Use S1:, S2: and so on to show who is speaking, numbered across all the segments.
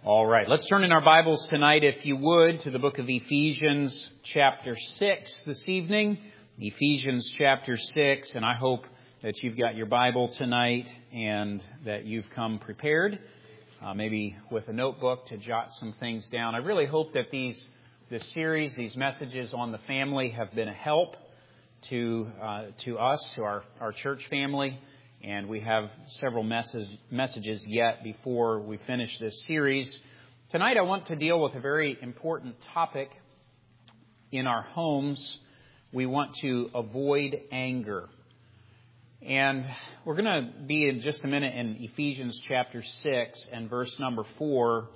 S1: All right, let's turn in our Bibles tonight, if you would, to the book of Ephesians chapter 6 this evening. Ephesians chapter 6, and I hope that you've got your Bible tonight and that you've come prepared, maybe with a notebook to jot some things down. I really hope that this series, these messages on the family have been a help to us, to our church family. And we have several messages yet before we finish this series. Tonight I want to deal with a very important topic in our homes. We want to avoid anger. And we're going to be in just a minute in Ephesians chapter 6 and verse number 4.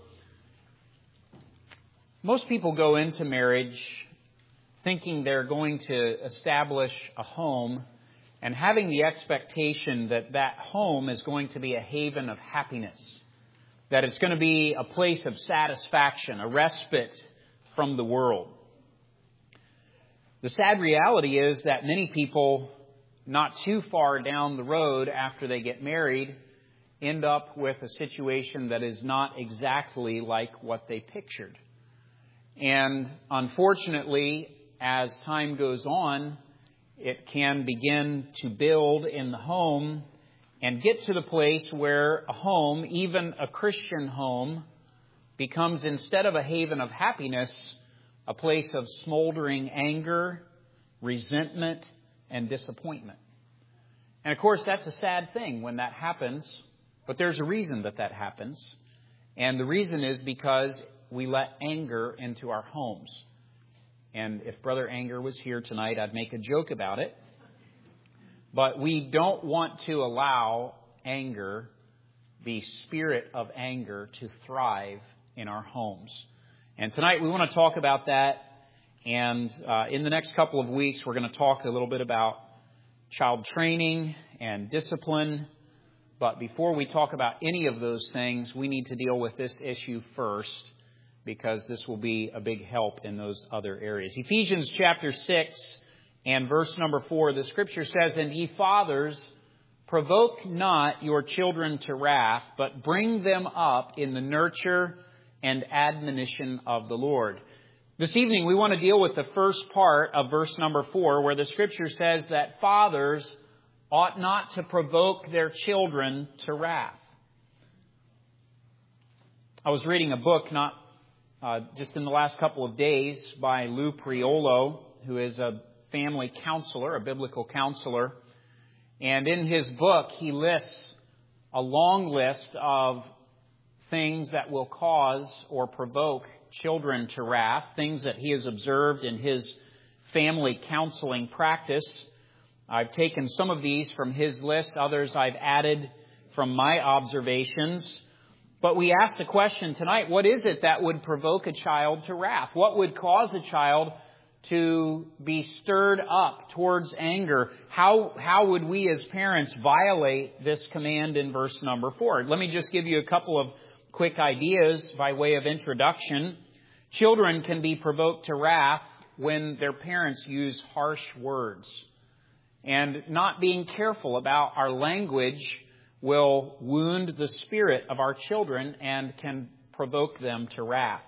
S1: Most people go into marriage thinking they're going to establish a home and having the expectation that that home is going to be a haven of happiness, that it's going to be a place of satisfaction, a respite from the world. The sad reality is that many people, not too far down the road after they get married, end up with a situation that is not exactly like what they pictured. And unfortunately, as time goes on, it can begin to build in the home and get to the place where a home, even a Christian home, becomes, instead of a haven of happiness, a place of smoldering anger, resentment, and disappointment. And of course, that's a sad thing when that happens, but there's a reason that happens. And the reason is because we let anger into our homes. And if Brother Anger was here tonight, I'd make a joke about it. But we don't want to allow anger, the spirit of anger, to thrive in our homes. And tonight we want to talk about that. And in the next couple of weeks, we're going to talk a little bit about child training and discipline. But before we talk about any of those things, we need to deal with this issue first, because this will be a big help in those other areas. Ephesians chapter 6 and verse number 4, the Scripture says, "And ye fathers, provoke not your children to wrath, but bring them up in the nurture and admonition of the Lord." This evening we want to deal with the first part of verse number 4, where the Scripture says that fathers ought not to provoke their children to wrath. I was reading a book just in the last couple of days by Lou Priolo, who is a family counselor, a biblical counselor. And in his book, he lists a long list of things that will cause or provoke children to wrath, things that he has observed in his family counseling practice. I've taken some of these from his list, others I've added from my observations. But we ask the question tonight, what is it that would provoke a child to wrath? What would cause a child to be stirred up towards anger? How would we as parents violate this command in verse number 4? Let me just give you a couple of quick ideas by way of introduction. Children can be provoked to wrath when their parents use harsh words. And not being careful about our language will wound the spirit of our children and can provoke them to wrath.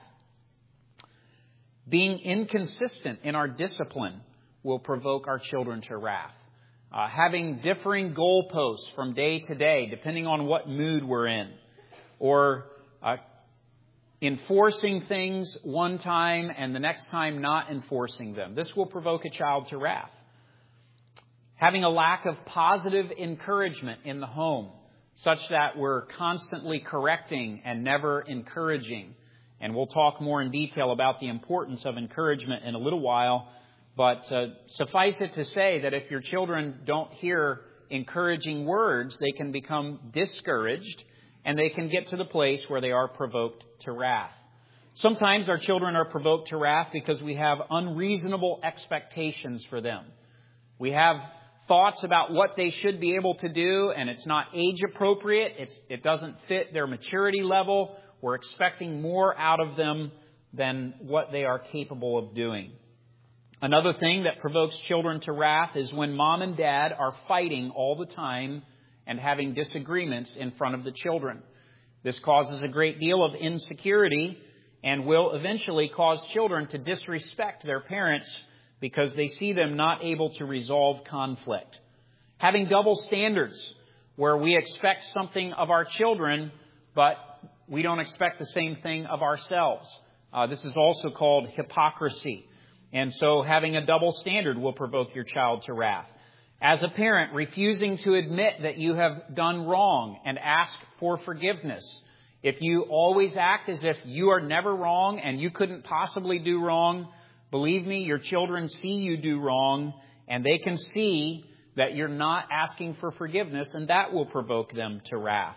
S1: Being inconsistent in our discipline will provoke our children to wrath. Having differing goalposts from day to day, depending on what mood we're in, or enforcing things one time and the next time not enforcing them. This will provoke a child to wrath. Having a lack of positive encouragement in the home, such that we're constantly correcting and never encouraging. And we'll talk more in detail about the importance of encouragement in a little while. But suffice it to say that if your children don't hear encouraging words, they can become discouraged and they can get to the place where they are provoked to wrath. Sometimes our children are provoked to wrath because we have unreasonable expectations for them. We have thoughts about what they should be able to do, and it's not age appropriate. It doesn't fit their maturity level. We're expecting more out of them than what they are capable of doing. Another thing that provokes children to wrath is when mom and dad are fighting all the time and having disagreements in front of the children. This causes a great deal of insecurity and will eventually cause children to disrespect their parents because they see them not able to resolve conflict. Having double standards where we expect something of our children, but we don't expect the same thing of ourselves. This is also called hypocrisy. And so having a double standard will provoke your child to wrath. As a parent, refusing to admit that you have done wrong and ask for forgiveness. If you always act as if you are never wrong and you couldn't possibly do wrong, believe me, your children see you do wrong and they can see that you're not asking for forgiveness, and that will provoke them to wrath.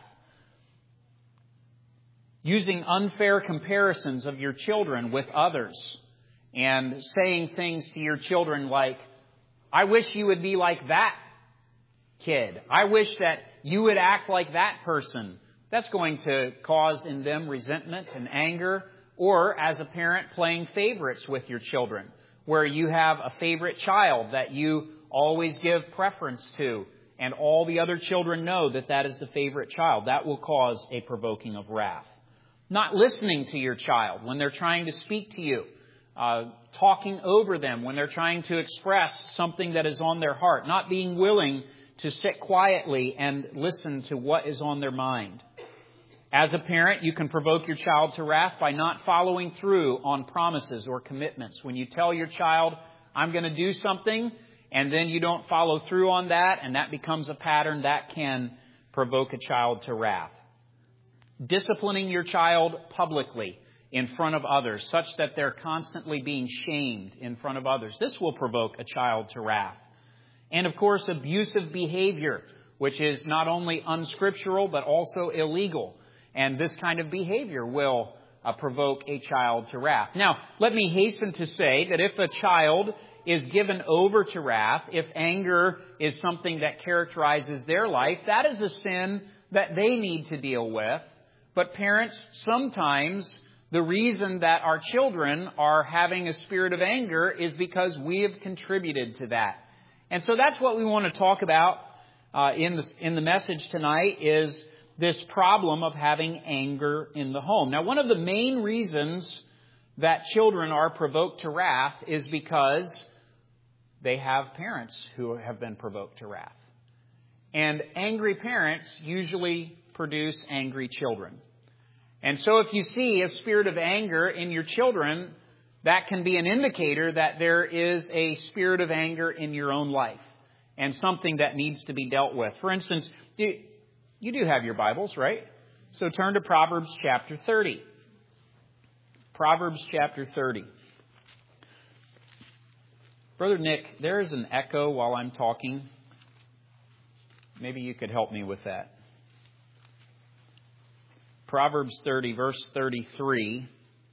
S1: Using unfair comparisons of your children with others and saying things to your children like, I wish you would be like that kid. I wish that you would act like that person. That's going to cause in them resentment and anger. Or as a parent, playing favorites with your children, where you have a favorite child that you always give preference to, and all the other children know that that is the favorite child. That will cause a provoking of wrath. Not listening to your child when they're trying to speak to you. Talking over them when they're trying to express something that is on their heart. Not being willing to sit quietly and listen to what is on their mind. As a parent, you can provoke your child to wrath by not following through on promises or commitments. When you tell your child, I'm going to do something, and then you don't follow through on that, and that becomes a pattern, that can provoke a child to wrath. Disciplining your child publicly in front of others, such that they're constantly being shamed in front of others. This will provoke a child to wrath. And of course, abusive behavior, which is not only unscriptural, but also illegal. And this kind of behavior will provoke a child to wrath. Now, let me hasten to say that if a child is given over to wrath, if anger is something that characterizes their life, that is a sin that they need to deal with. But parents, sometimes the reason that our children are having a spirit of anger is because we have contributed to that. And so that's what we want to talk about in the message tonight, is this problem of having anger in the home. Now, one of the main reasons that children are provoked to wrath is because they have parents who have been provoked to wrath. And angry parents usually produce angry children. And so if you see a spirit of anger in your children, that can be an indicator that there is a spirit of anger in your own life and something that needs to be dealt with. For instance, you do have your Bibles, right? So turn to Proverbs chapter 30. Proverbs chapter 30. Brother Nick, there is an echo while I'm talking. Maybe you could help me with that. Proverbs 30, verse 33.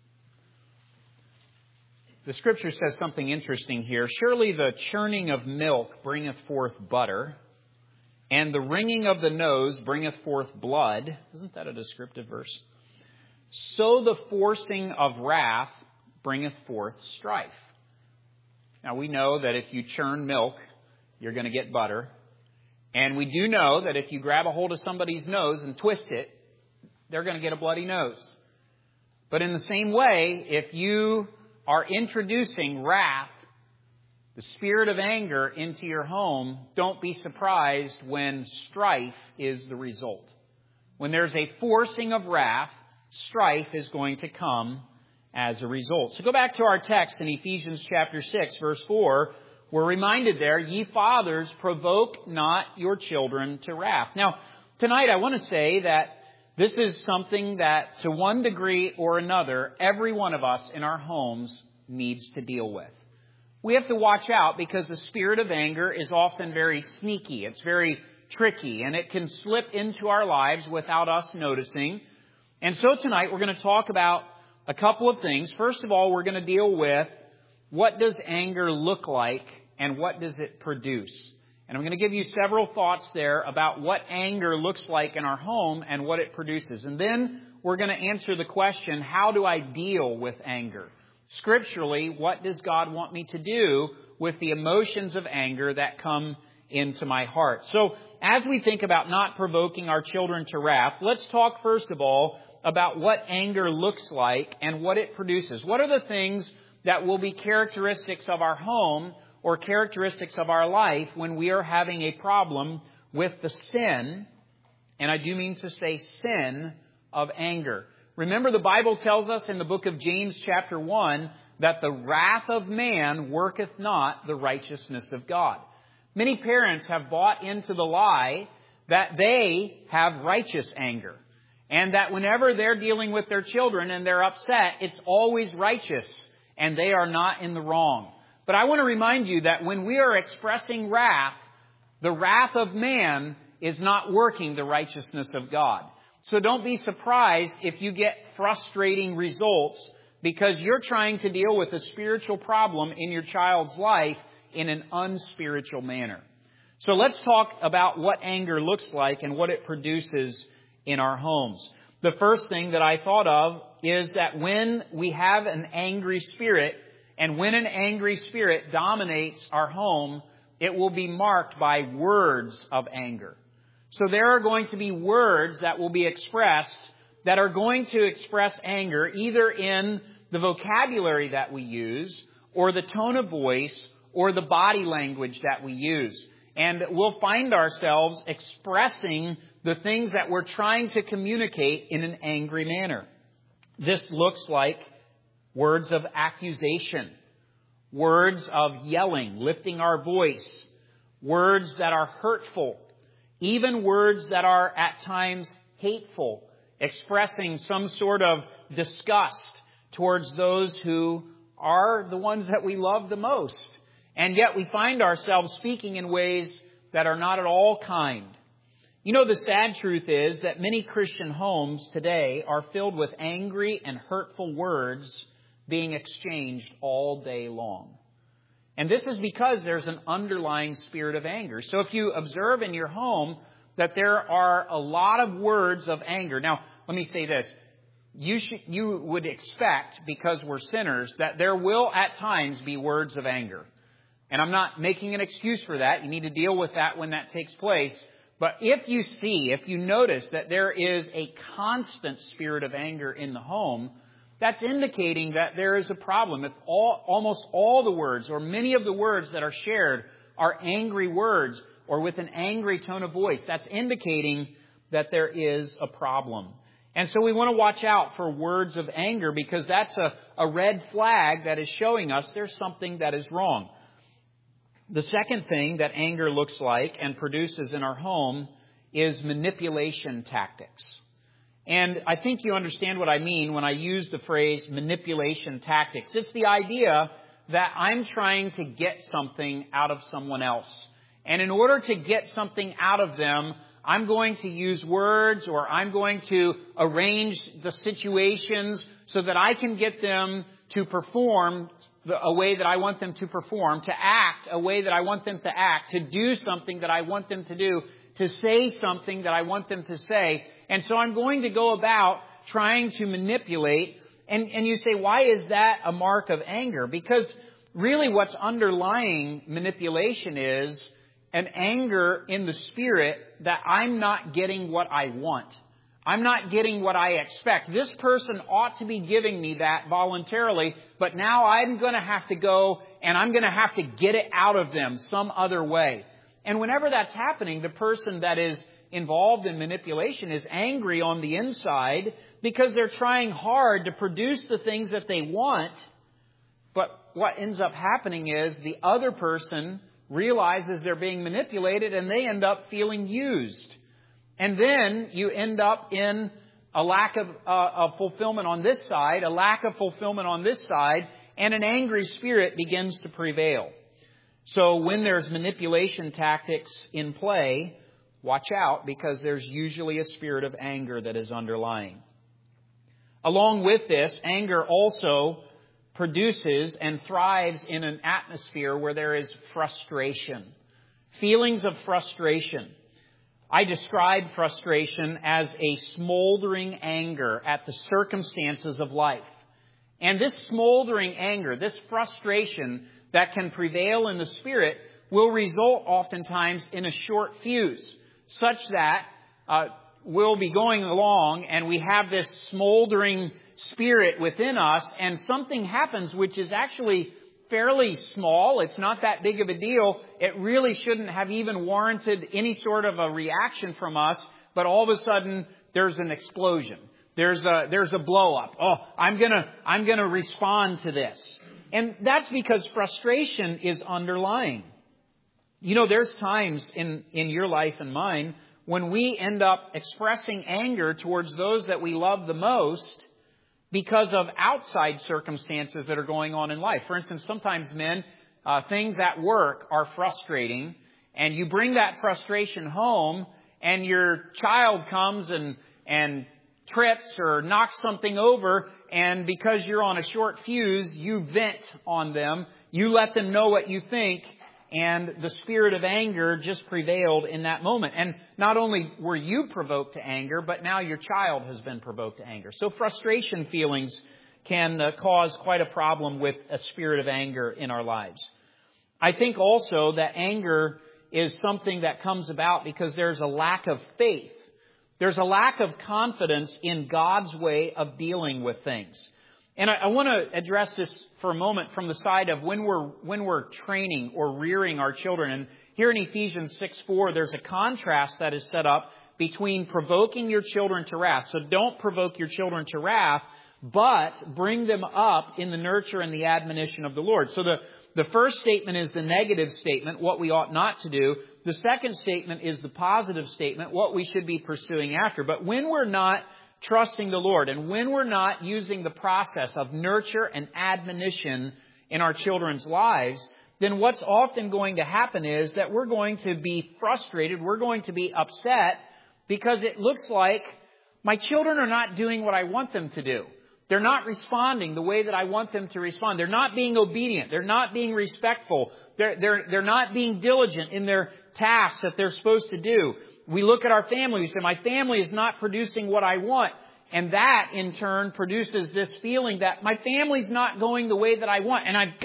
S1: The Scripture says something interesting here. Surely the churning of milk bringeth forth butter, and the wringing of the nose bringeth forth blood. Isn't that a descriptive verse? So the forcing of wrath bringeth forth strife. Now we know that if you churn milk, you're going to get butter. And we do know that if you grab a hold of somebody's nose and twist it, they're going to get a bloody nose. But in the same way, if you are introducing wrath, the spirit of anger into your home, don't be surprised when strife is the result. When there's a forcing of wrath, strife is going to come as a result. So go back to our text in Ephesians chapter 6, verse 4. We're reminded there, ye fathers, provoke not your children to wrath. Now, tonight I want to say that this is something that, to one degree or another, every one of us in our homes needs to deal with. We have to watch out because the spirit of anger is often very sneaky. It's very tricky, and it can slip into our lives without us noticing. And so tonight we're going to talk about a couple of things. First of all, we're going to deal with what does anger look like and what does it produce. And I'm going to give you several thoughts there about what anger looks like in our home and what it produces. And then we're going to answer the question, how do I deal with anger? Scripturally, what does God want me to do with the emotions of anger that come into my heart. So as we think about not provoking our children to wrath, let's talk first of all about what anger looks like and what it produces. What are the things that will be characteristics of our home or characteristics of our life when we are having a problem with the sin, and I do mean to say sin, of anger. Remember, the Bible tells us in the book of James chapter 1 that the wrath of man worketh not the righteousness of God. Many parents have bought into the lie that they have righteous anger, and that whenever they're dealing with their children and they're upset, it's always righteous, and they are not in the wrong. But I want to remind you that when we are expressing wrath, the wrath of man is not working the righteousness of God. So don't be surprised if you get frustrating results because you're trying to deal with a spiritual problem in your child's life in an unspiritual manner. So let's talk about what anger looks like and what it produces in our homes. The first thing that I thought of is that when we have an angry spirit, and when an angry spirit dominates our home, it will be marked by words of anger. So there are going to be words that will be expressed that are going to express anger either in the vocabulary that we use or the tone of voice or the body language that we use. And we'll find ourselves expressing the things that we're trying to communicate in an angry manner. This looks like words of accusation, words of yelling, lifting our voice, words that are hurtful, even words that are at times hateful, expressing some sort of disgust towards those who are the ones that we love the most. And yet we find ourselves speaking in ways that are not at all kind. You know, the sad truth is that many Christian homes today are filled with angry and hurtful words being exchanged all day long. And this is because there's an underlying spirit of anger. So if you observe in your home that there are a lot of words of anger. Now, let me say this. You would expect, because we're sinners, that there will at times be words of anger. And I'm not making an excuse for that. You need to deal with that when that takes place. But if you notice that there is a constant spirit of anger in the home, that's indicating that there is a problem. If almost all the words or many of the words that are shared are angry words or with an angry tone of voice, that's indicating that there is a problem. And so we want to watch out for words of anger because that's a red flag that is showing us there's something that is wrong. The second thing that anger looks like and produces in our home is manipulation tactics. And I think you understand what I mean when I use the phrase manipulation tactics. It's the idea that I'm trying to get something out of someone else. And in order to get something out of them, I'm going to use words or I'm going to arrange the situations so that I can get them to perform a way that I want them to perform, to act a way that I want them to act, to do something that I want them to do, to say something that I want them to say. And so I'm going to go about trying to manipulate. And you say, why is that a mark of anger? Because really what's underlying manipulation is an anger in the spirit that I'm not getting what I want. I'm not getting what I expect. This person ought to be giving me that voluntarily, but now I'm going to have to go and I'm going to have to get it out of them some other way. And whenever that's happening, the person that is involved in manipulation is angry on the inside because they're trying hard to produce the things that they want. But what ends up happening is the other person realizes they're being manipulated and they end up feeling used. And then you end up in a lack of fulfillment on this side, a lack of fulfillment on this side, and an angry spirit begins to prevail. So when there's manipulation tactics in play, watch out because there's usually a spirit of anger that is underlying. Along with this, anger also produces and thrives in an atmosphere where there is frustration. Feelings of frustration. I describe frustration as a smoldering anger at the circumstances of life. And this smoldering anger, this frustration that can prevail in the spirit, will result oftentimes in a short fuse, such that we'll be going along and we have this smoldering spirit within us, and something happens which is actually fairly small. It's not that big of a deal. It really shouldn't have even warranted any sort of a reaction from us, but all of a sudden there's an explosion. There's a blow up. Oh, I'm gonna respond to this. And that's because frustration is underlying. You know, there's times in your life and mine when we end up expressing anger towards those that we love the most because of outside circumstances that are going on in life. For instance, sometimes men, things at work are frustrating, and you bring that frustration home, and your child comes and trips or knocks something over, and because you're on a short fuse, you vent on them. You let them know what you think, and the spirit of anger just prevailed in that moment. And not only were you provoked to anger, but now your child has been provoked to anger. So frustration feelings can cause quite a problem with a spirit of anger in our lives. I think also that anger is something that comes about because there's a lack of faith. There's a lack of confidence in God's way of dealing with things. And I want to address this for a moment from the side of when we're training or rearing our children. And here in Ephesians 6:4, there's a contrast that is set up between provoking your children to wrath. So don't provoke your children to wrath, but bring them up in the nurture and the admonition of the Lord. So the first statement is the negative statement, what we ought not to do. The second statement is the positive statement, what we should be pursuing after. But when we're not trusting the Lord, and when we're not using the process of nurture and admonition in our children's lives, then what's often going to happen is that we're going to be frustrated, we're going to be upset, because it looks like my children are not doing what I want them to do. They're not responding the way that I want them to respond. They're not being obedient. They're not being respectful. They're not being diligent in their tasks that they're supposed to do. We look at our family, we say, my family is not producing what I want. And that, in turn, produces this feeling that my family's not going the way that I want. And I've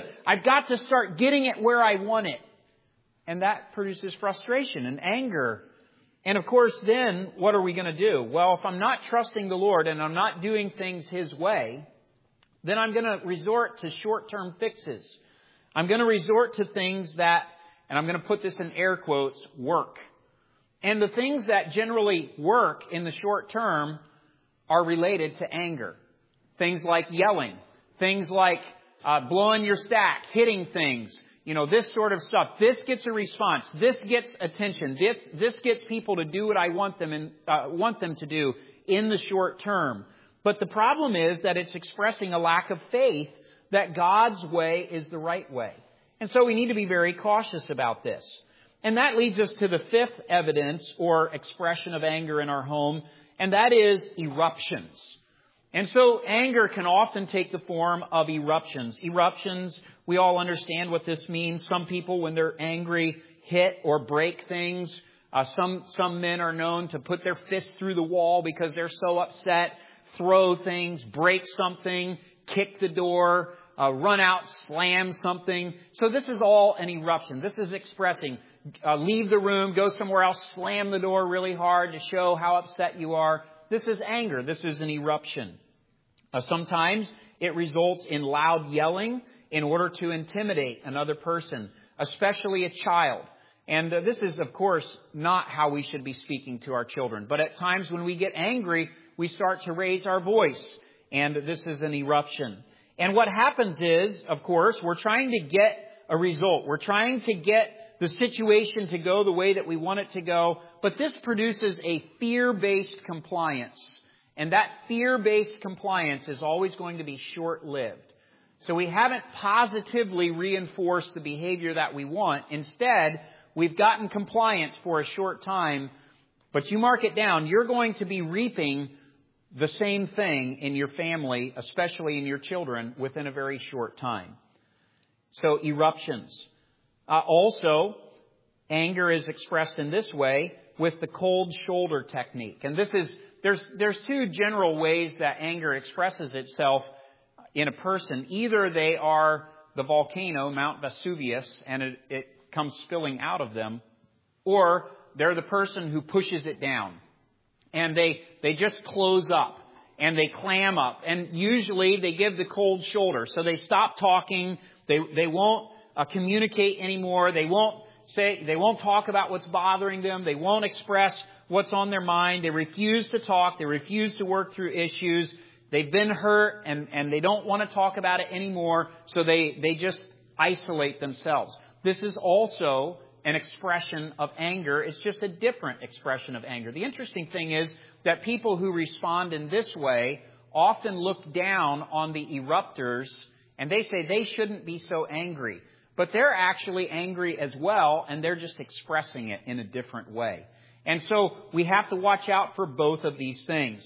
S1: got to start getting it where I want it. And that produces frustration and anger. And of course, then, what are we going to do? Well, if I'm not trusting the Lord and I'm not doing things His way, then I'm going to resort to short-term fixes. I'm going to resort to things that, and I'm going to put this in air quotes, work. And the things that generally work in the short term are related to anger. Things like yelling. Things like blowing your stack, hitting things. You know, this sort of stuff. This gets a response. This gets attention. This gets people to do what I want them to do in the short term. But the problem is that it's expressing a lack of faith that God's way is the right way. And so we need to be very cautious about this. And that leads us to the fifth evidence or expression of anger in our home, and that is eruptions. And so anger can often take the form of eruptions. Eruptions, we all understand what this means. Some people, when they're angry, hit or break things. Some men are known to put their fists through the wall because they're so upset, throw things, break something, kick the door, run out, slam something. So this is all an eruption. This is expressing leave the room, go somewhere else, slam the door really hard to show how upset you are. This is anger. This is an eruption. Sometimes it results in loud yelling in order to intimidate another person, especially a child. And this is, of course, not how we should be speaking to our children. But at times when we get angry, we start to raise our voice. And this is an eruption. And what happens is, of course, we're trying to get a result. We're trying to get the situation to go the way that we want it to go. But this produces a fear-based compliance. And that fear-based compliance is always going to be short-lived. So we haven't positively reinforced the behavior that we want. Instead, we've gotten compliance for a short time. But you mark it down, you're going to be reaping the same thing in your family, especially in your children, within a very short time. So eruptions. Also, anger is expressed in this way with the cold shoulder technique. And this is, there's two general ways that anger expresses itself in a person. Either they are the volcano, Mount Vesuvius, and it comes spilling out of them, or they're the person who pushes it down. And they just close up and they clam up. And usually they give the cold shoulder. So they stop talking. They won't communicate anymore. They won't talk about what's bothering them. They won't express what's on their mind. They refuse to talk. They refuse to work through issues. They've been hurt and they don't want to talk about it anymore. So they just isolate themselves. This is also an expression of anger. It's just a different expression of anger. The interesting thing is that people who respond in this way often look down on the erupters and they say they shouldn't be so angry. But they're actually angry as well, and they're just expressing it in a different way. And so we have to watch out for both of these things.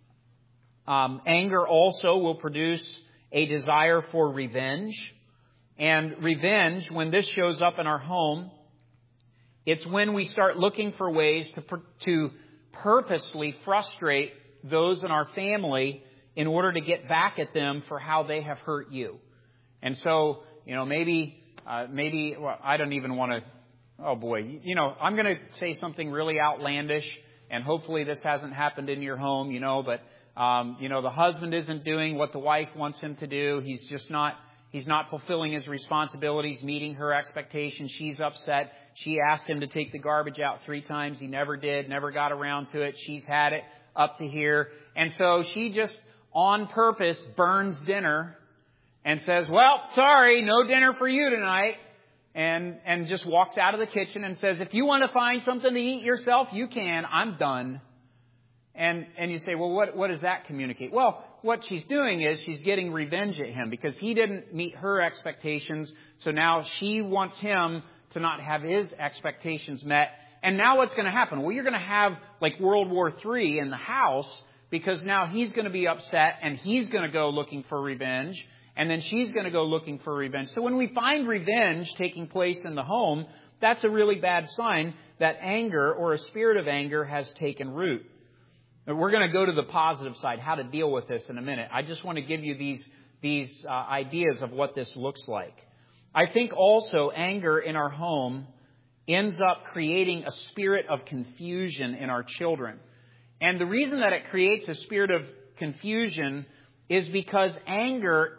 S1: Anger also will produce a desire for revenge. And revenge, when this shows up in our home, it's when we start looking for ways to purposely frustrate those in our family in order to get back at them for how they have hurt you. And so, maybe, well, I don't even want to, oh boy, I'm going to say something really outlandish, and hopefully this hasn't happened in your home, but, the husband isn't doing what the wife wants him to do. He's not fulfilling his responsibilities, meeting her expectations. She's upset. She asked him to take the garbage out 3 times. He never did, never got around to it. She's had it up to here. And so she just on purpose burns dinner and says, well, sorry, no dinner for you tonight. And just walks out of the kitchen and says, if you want to find something to eat yourself, you can. I'm done. And you say, well, what does that communicate? Well, what she's doing is she's getting revenge at him because he didn't meet her expectations. So now she wants him to not have his expectations met. And now what's going to happen? Well, you're going to have like World War III in the house because now he's going to be upset and he's going to go looking for revenge. And then she's going to go looking for revenge. So when we find revenge taking place in the home, that's a really bad sign that anger or a spirit of anger has taken root. And we're going to go to the positive side, how to deal with this in a minute. I just want to give you these ideas of what this looks like. I think also anger in our home ends up creating a spirit of confusion in our children. And the reason that it creates a spirit of confusion is because anger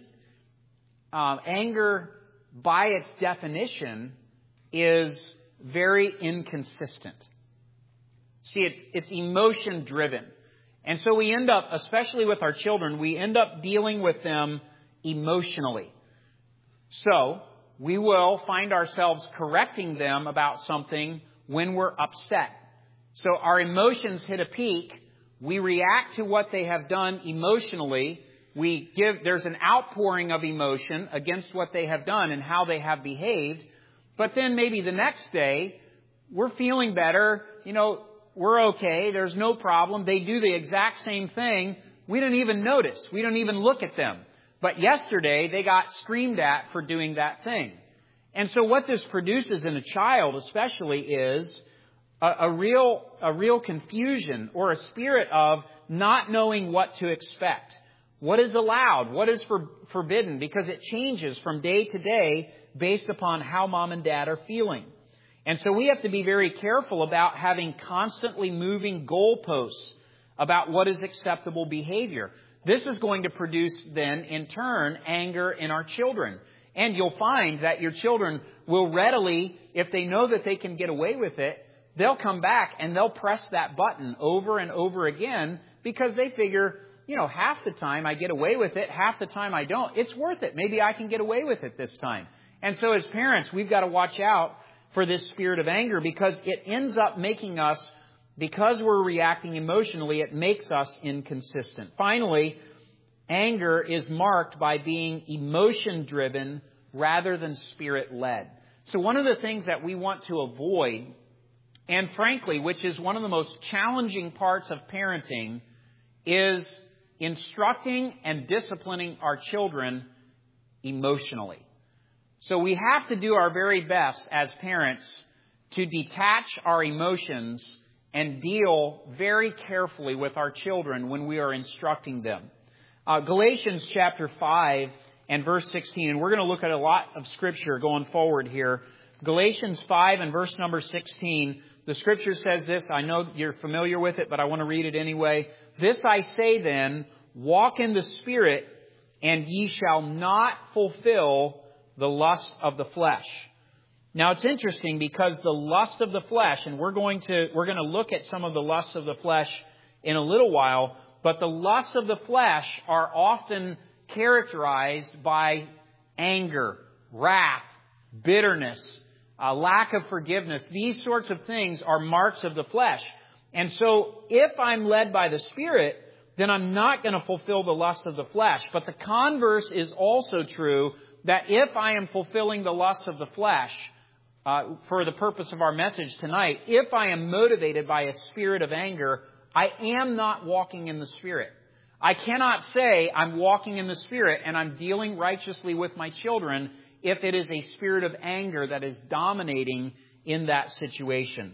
S1: by its definition is very inconsistent. See, it's emotion driven. And so we end up, especially with our children, we end up dealing with them emotionally. So we will find ourselves correcting them about something when we're upset. So our emotions hit a peak. We react to what they have done emotionally. There's an outpouring of emotion against what they have done and how they have behaved. But then maybe the next day, we're feeling better. We're okay. There's no problem. They do the exact same thing. We don't even notice. We don't even look at them. But yesterday, they got screamed at for doing that thing. And so what this produces in a child especially is a real confusion or a spirit of not knowing what to expect. What is allowed? What is forbidden? Because it changes from day to day based upon how mom and dad are feeling. And so we have to be very careful about having constantly moving goalposts about what is acceptable behavior. This is going to produce then, in turn, anger in our children. And you'll find that your children will readily, if they know that they can get away with it, they'll come back and they'll press that button over and over again because they figure, half the time I get away with it, half the time I don't. It's worth it. Maybe I can get away with it this time. And so as parents, we've got to watch out for this spirit of anger because it ends up making us, because we're reacting emotionally, it makes us inconsistent. Finally, anger is marked by being emotion-driven rather than spirit-led. So one of the things that we want to avoid, and frankly, which is one of the most challenging parts of parenting, is instructing and disciplining our children emotionally. So we have to do our very best as parents to detach our emotions and deal very carefully with our children when we are instructing them. Galatians chapter 5 and verse 16, and we're going to look at a lot of Scripture going forward here, Galatians 5 and verse number 16, the Scripture says this. I know you're familiar with it, but I want to read it anyway. This I say then, walk in the Spirit, and ye shall not fulfill the lust of the flesh. Now it's interesting because the lust of the flesh, and we're going to look at some of the lusts of the flesh in a little while, but the lusts of the flesh are often characterized by anger, wrath, bitterness, lack of forgiveness. These sorts of things are marks of the flesh. And so if I'm led by the Spirit, then I'm not going to fulfill the lust of the flesh. But the converse is also true, that if I am fulfilling the lusts of the flesh, for the purpose of our message tonight, if I am motivated by a spirit of anger, I am not walking in the Spirit. I cannot say I'm walking in the Spirit and I'm dealing righteously with my children if it is a spirit of anger that is dominating in that situation.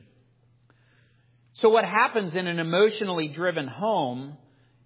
S1: So what happens in an emotionally driven home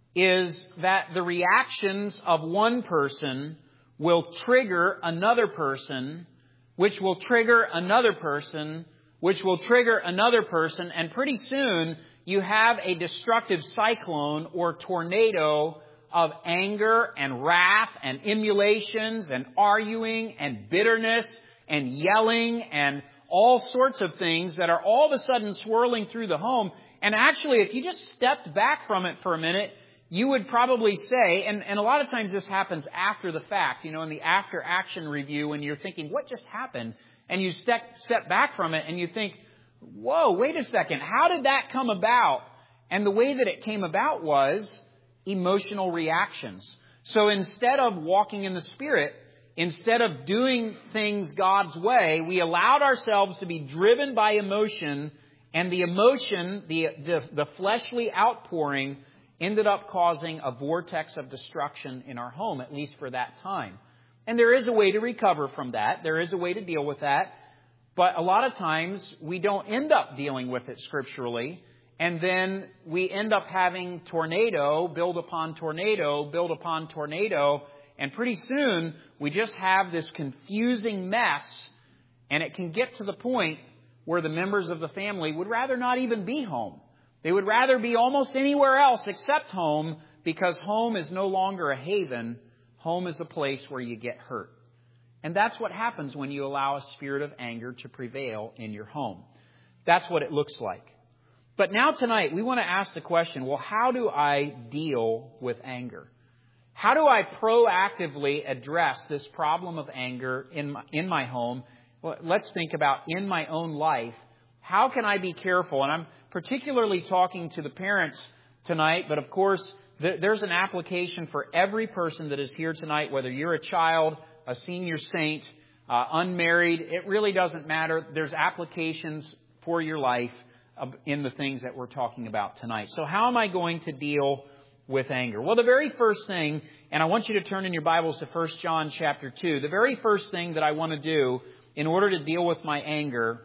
S1: is that the reactions of one person will trigger another person, which will trigger another person, which will trigger another person, and pretty soon you have a destructive cyclone or tornado of anger and wrath and emulations and arguing and bitterness and yelling and all sorts of things that are all of a sudden swirling through the home. And actually, if you just stepped back from it for a minute, you would probably say, and a lot of times this happens after the fact, in the after action review when you're thinking, what just happened? And you step back from it and you think, whoa, wait a second, how did that come about? And the way that it came about was emotional reactions. So instead of walking in the Spirit, instead of doing things God's way, we allowed ourselves to be driven by emotion, and the emotion, the fleshly outpouring, ended up causing a vortex of destruction in our home, at least for that time. And there is a way to recover from that. There is a way to deal with that. But a lot of times we don't end up dealing with it scripturally. And then we end up having tornado build upon tornado, build upon tornado. And pretty soon we just have this confusing mess. And it can get to the point where the members of the family would rather not even be home. They would rather be almost anywhere else except home, because home is no longer a haven. Home is a place where you get hurt. And that's what happens when you allow a spirit of anger to prevail in your home. That's what it looks like. But now tonight, we want to ask the question, well, how do I deal with anger? How do I proactively address this problem of anger in my home? Well, let's think about in my own life. How can I be careful? And I'm particularly talking to the parents tonight, but of course, there's an application for every person that is here tonight, whether you're a child, a senior saint, unmarried. It really doesn't matter. There's applications for your life in the things that we're talking about tonight. So how am I going to deal with anger? Well, the very first thing, and I want you to turn in your Bibles to 1 John chapter 2. The very first thing that I want to do in order to deal with my anger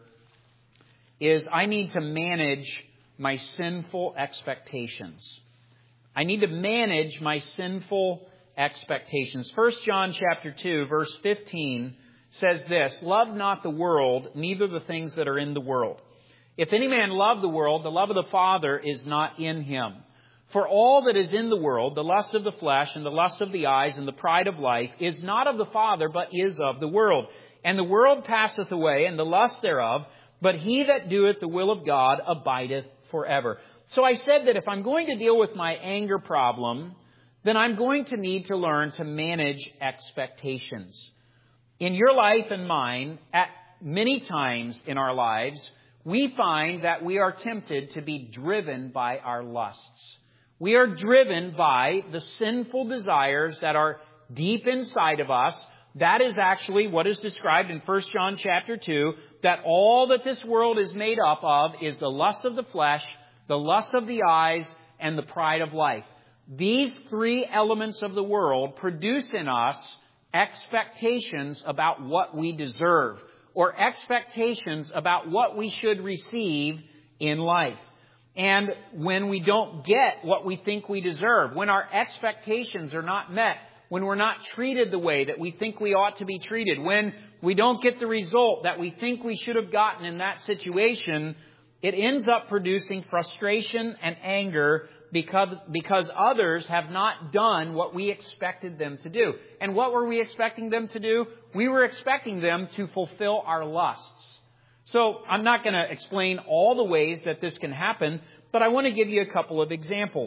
S1: is I need to manage my sinful expectations. I need to manage my sinful expectations. 1 John chapter 2, verse 15 says this, "Love not the world, neither the things that are in the world. If any man love the world, the love of the Father is not in him. For all that is in the world, the lust of the flesh and the lust of the eyes and the pride of life, is not of the Father, but is of the world. And the world passeth away, and the lust thereof, but he that doeth the will of God abideth forever." So I said that if I'm going to deal with my anger problem, then I'm going to need to learn to manage expectations. In your life and mine, at many times in our lives, we find that we are tempted to be driven by our lusts. We are driven by the sinful desires that are deep inside of us. That is actually what is described in 1 John chapter 2, that all that this world is made up of is the lust of the flesh, the lust of the eyes, and the pride of life. These three elements of the world produce in us expectations about what we deserve, or expectations about what we should receive in life. And when we don't get what we think we deserve, when our expectations are not met, when we're not treated the way that we think we ought to be treated, when we don't get the result that we think we should have gotten in that situation, it ends up producing frustration and anger because others have not done what we expected them to do. And what were we expecting them to do? We were expecting them to fulfill our lusts. So I'm not going to explain all the ways that this can happen, but I want to give you a couple of examples.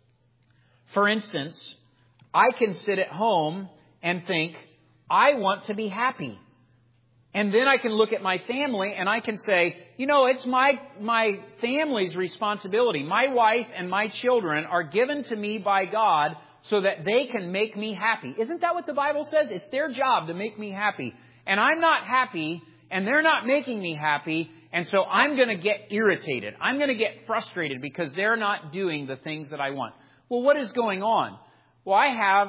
S1: For instance, I can sit at home and think, I want to be happy. And then I can look at my family and I can say, it's my family's responsibility. My wife and my children are given to me by God so that they can make me happy. Isn't that what the Bible says? It's their job to make me happy. And I'm not happy and they're not making me happy. And so I'm going to get irritated. I'm going to get frustrated because they're not doing the things that I want. Well, what is going on? Well, I have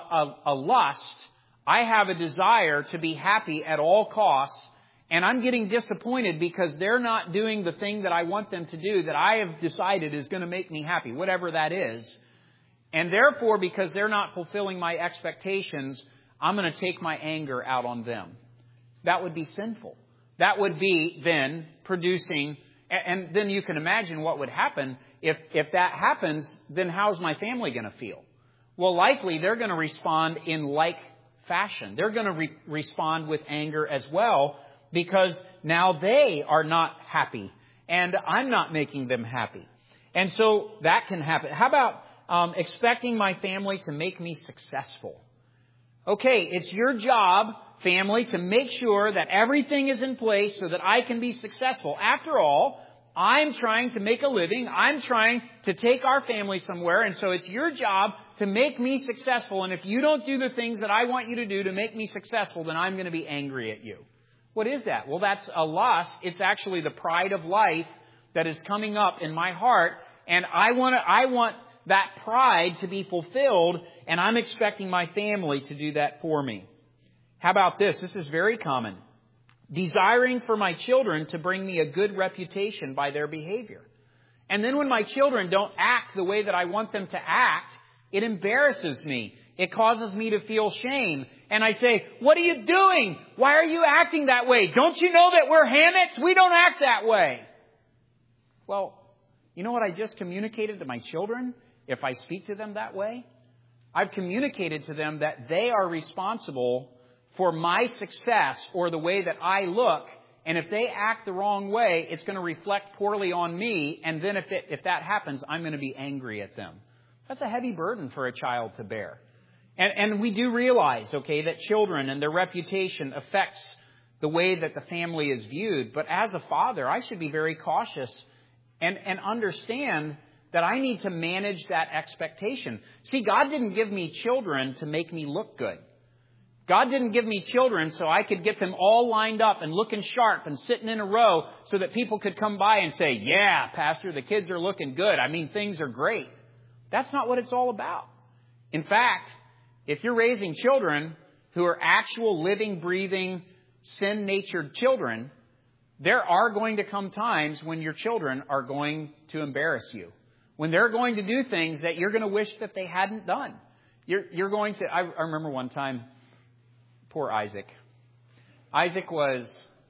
S1: a lust. I have a desire to be happy at all costs, and I'm getting disappointed because they're not doing the thing that I want them to do that I have decided is going to make me happy, whatever that is. And therefore, because they're not fulfilling my expectations, I'm going to take my anger out on them. That would be sinful. That would be then producing, and then you can imagine what would happen. If that happens, then how's my family going to feel? Well, likely they're going to respond in like fashion. They're going to respond with anger as well because now they are not happy and I'm not making them happy. And so that can happen. How about expecting my family to make me successful? Okay, it's your job, family, to make sure that everything is in place so that I can be successful. After all, I'm trying to make a living. I'm trying to take our family somewhere. And so it's your job to make me successful. And if you don't do the things that I want you to do to make me successful, then I'm going to be angry at you. What is that? Well, that's a lust. It's actually the pride of life that is coming up in my heart. And I want that pride to be fulfilled. And I'm expecting my family to do that for me. How about this? This is very common. Desiring for my children to bring me a good reputation by their behavior. And then when my children don't act the way that I want them to act, it embarrasses me. It causes me to feel shame. And I say, what are you doing? Why are you acting that way? Don't you know that we're hammocks? We don't act that way. Well, you know what I just communicated to my children if I speak to them that way? I've communicated to them that they are responsible for my success or the way that I look. And if they act the wrong way, it's going to reflect poorly on me. And then if that happens, I'm going to be angry at them. That's a heavy burden for a child to bear. And we do realize, okay, that children and their reputation affects the way that the family is viewed. But as a father, I should be very cautious and understand that I need to manage that expectation. See, God didn't give me children to make me look good. God didn't give me children so I could get them all lined up and looking sharp and sitting in a row so that people could come by and say, yeah, Pastor, the kids are looking good. I mean, things are great. That's not what it's all about. In fact, if you're raising children who are actual living, breathing, sin-natured children, there are going to come times when your children are going to embarrass you. When they're going to do things that you're going to wish that they hadn't done. You're going to, I remember one time, poor Isaac. Isaac was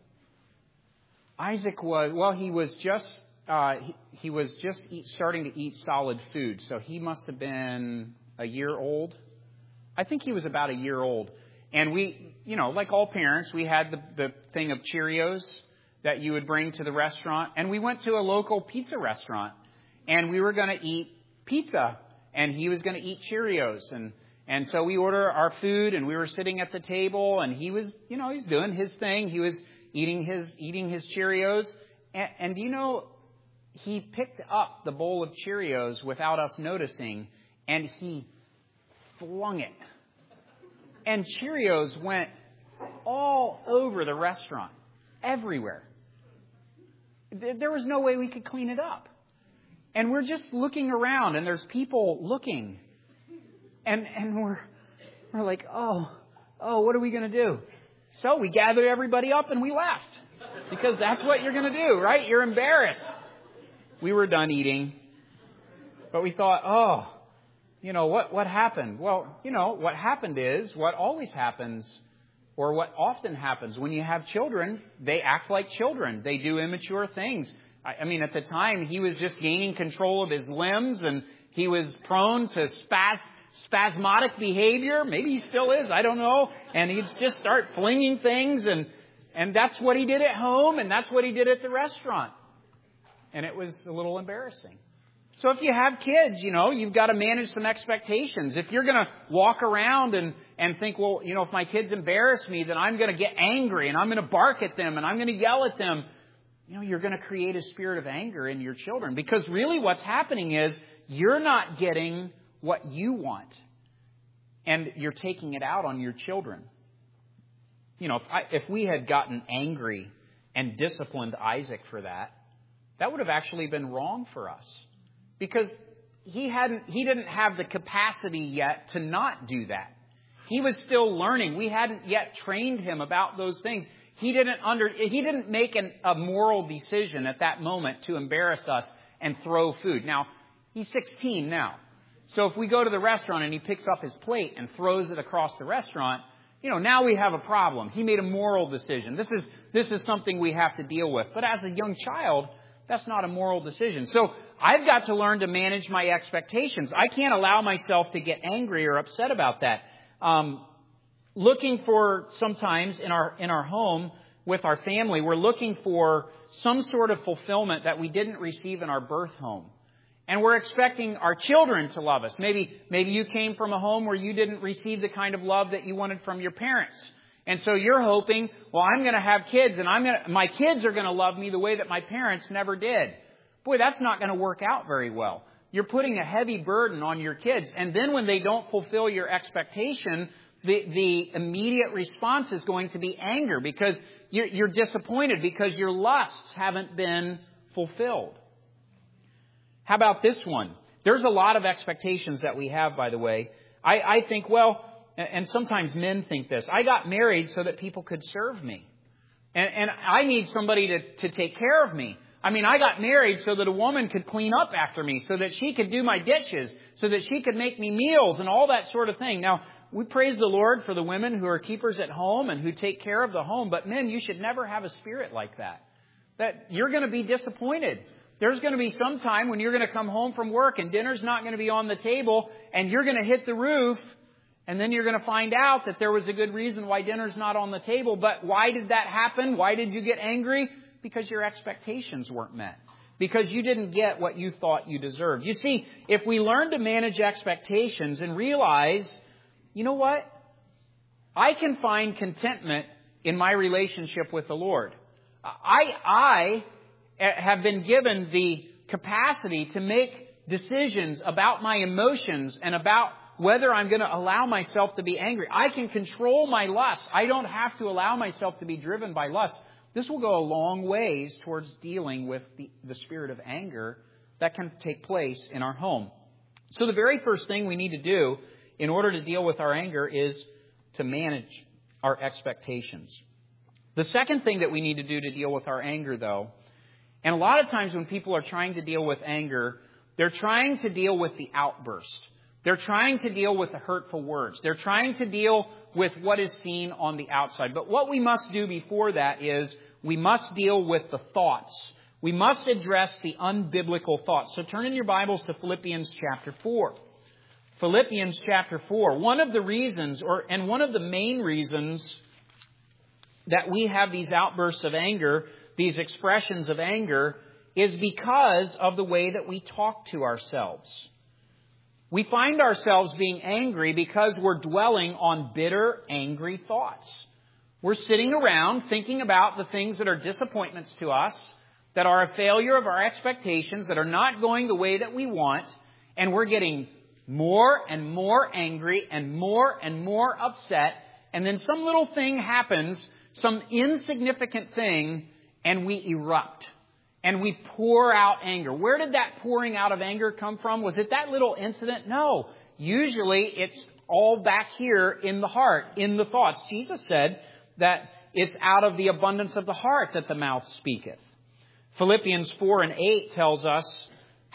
S1: just starting to eat solid food. So he must have been a year old. I think he was about a year old. And we, like all parents, we had the thing of Cheerios that you would bring to the restaurant. And we went to a local pizza restaurant and we were going to eat pizza and he was going to eat Cheerios. And so we ordered our food and we were sitting at the table and he was, he's doing his thing. He was eating his Cheerios. And he picked up the bowl of Cheerios without us noticing and he flung it. And Cheerios went all over the restaurant, everywhere. There was no way we could clean it up. And we're just looking around and there's people looking. And we're like, oh, what are we going to do? So we gathered everybody up and we left. Because that's what you're going to do, right? You're embarrassed. We were done eating. But we thought, what happened? Well, what happened is what always happens, or what often happens when you have children. They act like children. They do immature things. I mean, at the time, he was just gaining control of his limbs, and he was prone to spasmodic behavior. Maybe he still is. I don't know. And he'd just start flinging things, and that's what he did at home, and that's what he did at the restaurant. And it was a little embarrassing. So if you have kids, you've got to manage some expectations. If you're going to walk around and think, well, if my kids embarrass me, then I'm going to get angry and I'm going to bark at them and I'm going to yell at them. You're going to create a spirit of anger in your children, because really what's happening is you're not getting what you want, and you're taking it out on your children. If we had gotten angry and disciplined Isaac for that would have actually been wrong for us. Because he didn't have the capacity yet to not do that. He was still learning. We hadn't yet trained him about those things. He didn't make a moral decision at that moment to embarrass us and throw food. Now, he's 16 now. So if we go to the restaurant and he picks up his plate and throws it across the restaurant, now we have a problem. He made a moral decision. This is something we have to deal with. But as a young child, that's not a moral decision. So I've got to learn to manage my expectations. I can't allow myself to get angry or upset about that. Looking for sometimes in our home with our family, we're looking for some sort of fulfillment that we didn't receive in our birth home. And we're expecting our children to love us. Maybe you came from a home where you didn't receive the kind of love that you wanted from your parents. And so you're hoping, well, I'm going to have kids and my kids are going to love me the way that my parents never did. Boy, that's not going to work out very well. You're putting a heavy burden on your kids. And then when they don't fulfill your expectation, the immediate response is going to be anger, because you're disappointed because your lusts haven't been fulfilled. How about this one? There's a lot of expectations that we have, by the way. I think, and sometimes men think this, I got married so that people could serve me. And I need somebody to take care of me. I mean, I got married so that a woman could clean up after me, so that she could do my dishes, so that she could make me meals and all that sort of thing. Now, we praise the Lord for the women who are keepers at home and who take care of the home. But men, you should never have a spirit like that. That you're going to be disappointed. There's going to be some time when you're going to come home from work and dinner's not going to be on the table, and you're going to hit the roof. And then you're going to find out that there was a good reason why dinner's not on the table. But why did that happen? Why did you get angry? Because your expectations weren't met. Because you didn't get what you thought you deserved. You see, if we learn to manage expectations and realize, you know what? I can find contentment in my relationship with the Lord. I have been given the capacity to make decisions about my emotions and about whether I'm going to allow myself to be angry. I can control my lust. I don't have to allow myself to be driven by lust. This will go a long ways towards dealing with the spirit of anger that can take place in our home. So the very first thing we need to do in order to deal with our anger is to manage our expectations. The second thing that we need to do to deal with our anger, though, and a lot of times when people are trying to deal with anger, they're trying to deal with the outburst. They're trying to deal with the hurtful words. They're trying to deal with what is seen on the outside. But what we must do before that is we must deal with the thoughts. We must address the unbiblical thoughts. So turn in your Bibles to Philippians chapter 4. Philippians chapter 4. One of the reasons, and one of the main reasons that we have these outbursts of anger, these expressions of anger, is because of the way that we talk to ourselves. We find ourselves being angry because we're dwelling on bitter, angry thoughts. We're sitting around thinking about the things that are disappointments to us, that are a failure of our expectations, that are not going the way that we want, and we're getting more and more angry and more upset, and then some little thing happens, some insignificant thing, and we erupt. And we pour out anger. Where did that pouring out of anger come from? Was it that little incident? No. Usually it's all back here in the heart, in the thoughts. Jesus said that it's out of the abundance of the heart that the mouth speaketh. Philippians 4:8 tells us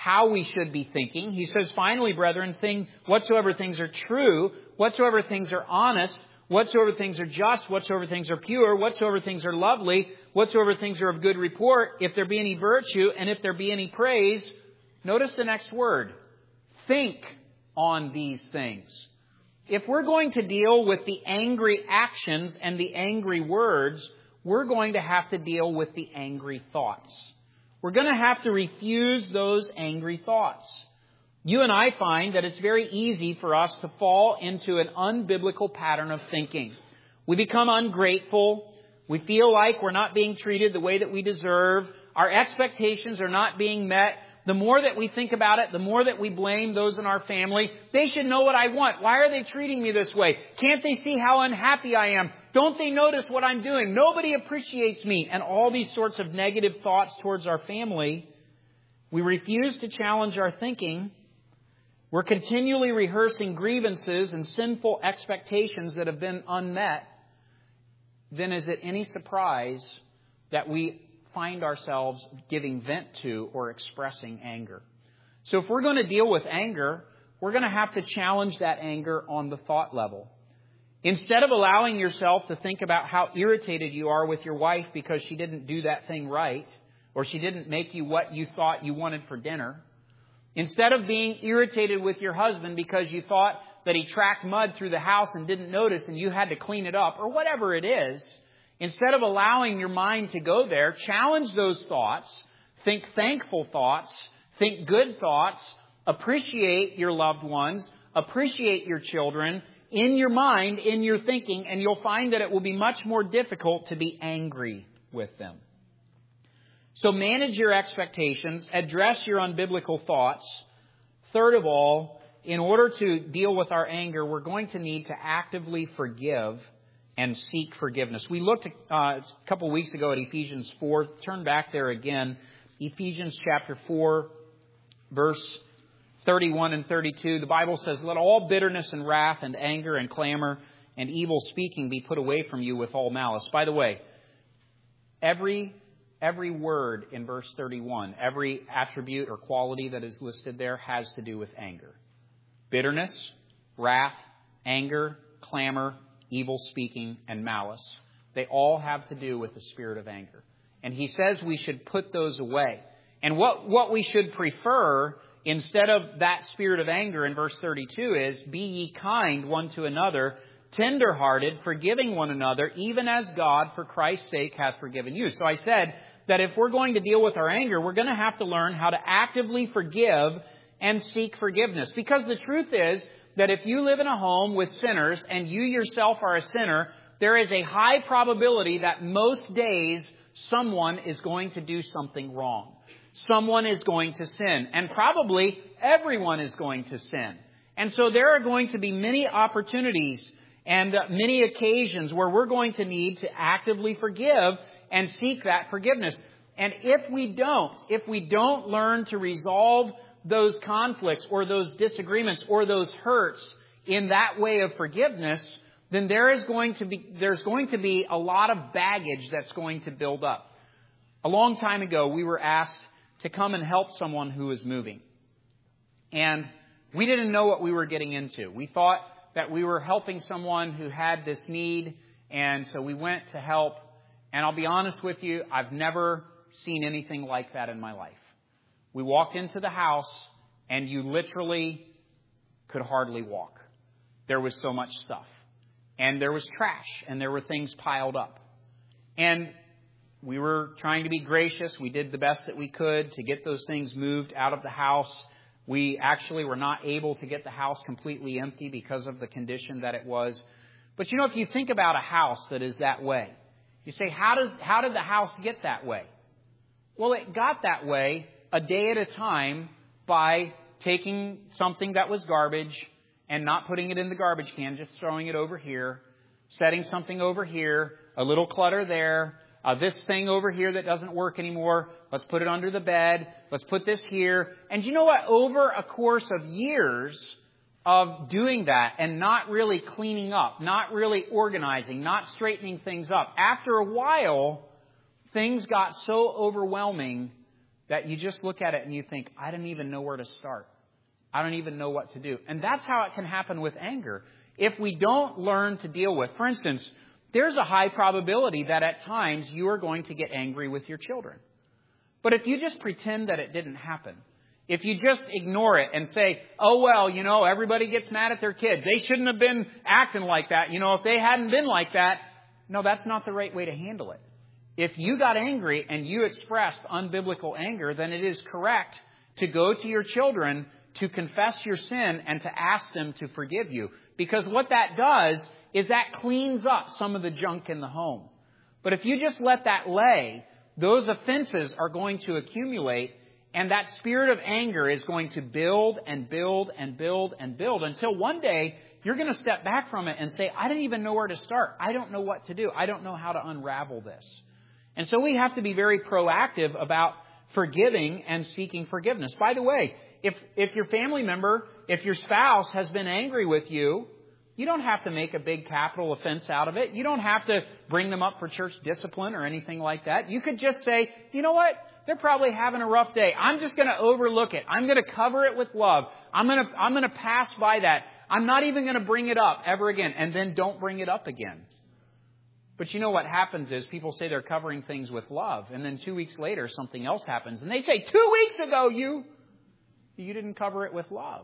S1: how we should be thinking. He says, finally, brethren, whatsoever things are true, whatsoever things are honest, whatsoever things are just, whatsoever things are pure, whatsoever things are lovely, whatsoever things are of good report, if there be any virtue and if there be any praise, notice the next word, think on these things. If we're going to deal with the angry actions and the angry words, we're going to have to deal with the angry thoughts. We're going to have to refuse those angry thoughts. You and I find that it's very easy for us to fall into an unbiblical pattern of thinking. We become ungrateful. We feel like we're not being treated the way that we deserve. Our expectations are not being met. The more that we think about it, the more that we blame those in our family. They should know what I want. Why are they treating me this way? Can't they see how unhappy I am? Don't they notice what I'm doing? Nobody appreciates me. And all these sorts of negative thoughts towards our family. We refuse to challenge our thinking. We're continually rehearsing grievances and sinful expectations that have been unmet. Then is it any surprise that we find ourselves giving vent to or expressing anger? So if we're going to deal with anger, we're going to have to challenge that anger on the thought level. Instead of allowing yourself to think about how irritated you are with your wife because she didn't do that thing right, or she didn't make you what you thought you wanted for dinner, instead of being irritated with your husband because you thought that he tracked mud through the house and didn't notice and you had to clean it up, or whatever it is, instead of allowing your mind to go there, challenge those thoughts, think thankful thoughts, think good thoughts, appreciate your loved ones, appreciate your children in your mind, in your thinking, and you'll find that it will be much more difficult to be angry with them. So manage your expectations, address your unbiblical thoughts. Third of all, in order to deal with our anger, we're going to need to actively forgive and seek forgiveness. We looked a couple of weeks ago at Ephesians 4. Turn back there again. Ephesians chapter 4, verse 31 and 32. The Bible says, let all bitterness and wrath and anger and clamor and evil speaking be put away from you with all malice. By the way, every word in verse 31, every attribute or quality that is listed there has to do with anger. Bitterness, wrath, anger, clamor, evil speaking, and malice. They all have to do with the spirit of anger. And he says we should put those away. And what we should prefer instead of that spirit of anger in verse 32 is, be ye kind one to another, tender-hearted, forgiving one another, even as God for Christ's sake hath forgiven you. So I said that if we're going to deal with our anger, we're going to have to learn how to actively forgive and seek forgiveness. Because the truth is that if you live in a home with sinners and you yourself are a sinner, there is a high probability that most days someone is going to do something wrong. Someone is going to sin. And probably everyone is going to sin. And so there are going to be many opportunities and many occasions where we're going to need to actively forgive and seek that forgiveness. And if we don't learn to resolve those conflicts or those disagreements or those hurts in that way of forgiveness, then there's going to be a lot of baggage that's going to build up. A long time ago, we were asked to come and help someone who was moving. And we didn't know what we were getting into. We thought that we were helping someone who had this need, and so we went to help. And I'll be honest with you, I've never seen anything like that in my life. We walked into the house, and you literally could hardly walk. There was so much stuff. And there was trash, and there were things piled up. And we were trying to be gracious. We did the best that we could to get those things moved out of the house. We actually were not able to get the house completely empty because of the condition that it was. But if you think about a house that is that way, you say, how did the house get that way? Well, it got that way a day at a time by taking something that was garbage and not putting it in the garbage can, just throwing it over here, setting something over here, a little clutter there, this thing over here that doesn't work anymore, let's put it under the bed, let's put this here. And you know what? Over a course of years of doing that and not really cleaning up, not really organizing, not straightening things up, after a while, things got so overwhelming that you just look at it and you think, I don't even know where to start. I don't even know what to do. And that's how it can happen with anger. If we don't learn to deal with, for instance, there's a high probability that at times you are going to get angry with your children. But if you just pretend that it didn't happen, if you just ignore it and say, oh, well, everybody gets mad at their kids. They shouldn't have been acting like that. If they hadn't been like that. No, that's not the right way to handle it. If you got angry and you expressed unbiblical anger, then it is correct to go to your children to confess your sin and to ask them to forgive you. Because what that does is that cleans up some of the junk in the home. But if you just let that lay, those offenses are going to accumulate, and that spirit of anger is going to build and build and build and build until one day you're going to step back from it and say, I don't even know where to start. I don't know what to do. I don't know how to unravel this. And so we have to be very proactive about forgiving and seeking forgiveness. By the way, if your family member, if your spouse has been angry with you, you don't have to make a big capital offense out of it. You don't have to bring them up for church discipline or anything like that. You could just say, you know what? They're probably having a rough day. I'm just going to overlook it. I'm going to cover it with love. I'm going to pass by that. I'm not even going to bring it up ever again. And then don't bring it up again. But you know what happens is people say they're covering things with love. And then 2 weeks later, something else happens. And they say, 2 weeks ago, you didn't cover it with love.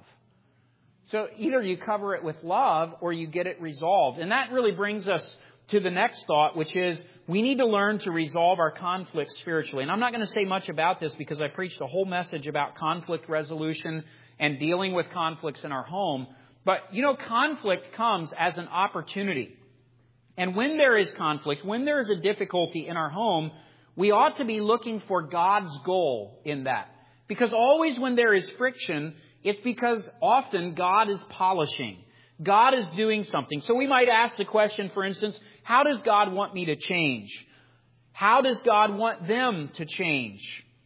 S1: So either you cover it with love or you get it resolved. And that really brings us to the next thought, which is we need to learn to resolve our conflicts spiritually. And I'm not going to say much about this because I preached a whole message about conflict resolution and dealing with conflicts in our home. But, conflict comes as an opportunity. And when there is conflict, when there is a difficulty in our home, we ought to be looking for God's goal in that. Because always when there is friction, it's because often God is polishing. God is doing something. So we might ask the question, for instance, how does God want me to change? How does God want them to change?